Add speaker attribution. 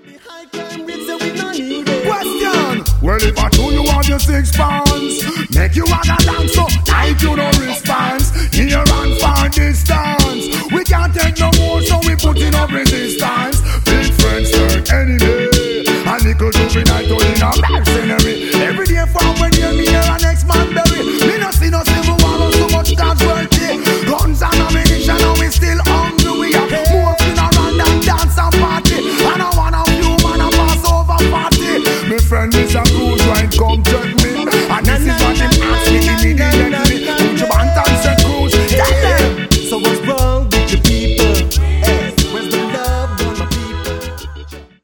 Speaker 1: Question. Well, if I do you want your 6 pounds, make you walk a dance so tight you no response. Near and far distance, we can't take no more, so we put in up resistance. Big friends turn enemy, a little juvenile to in a mercenary. Every day from when you me here a next man bury. Me no see no civil war or so much casualty. Guns and ammunition and we still hungry. We have more funeral than dance and party. And I want a few man a pass over party. Me friend is a cruise line come to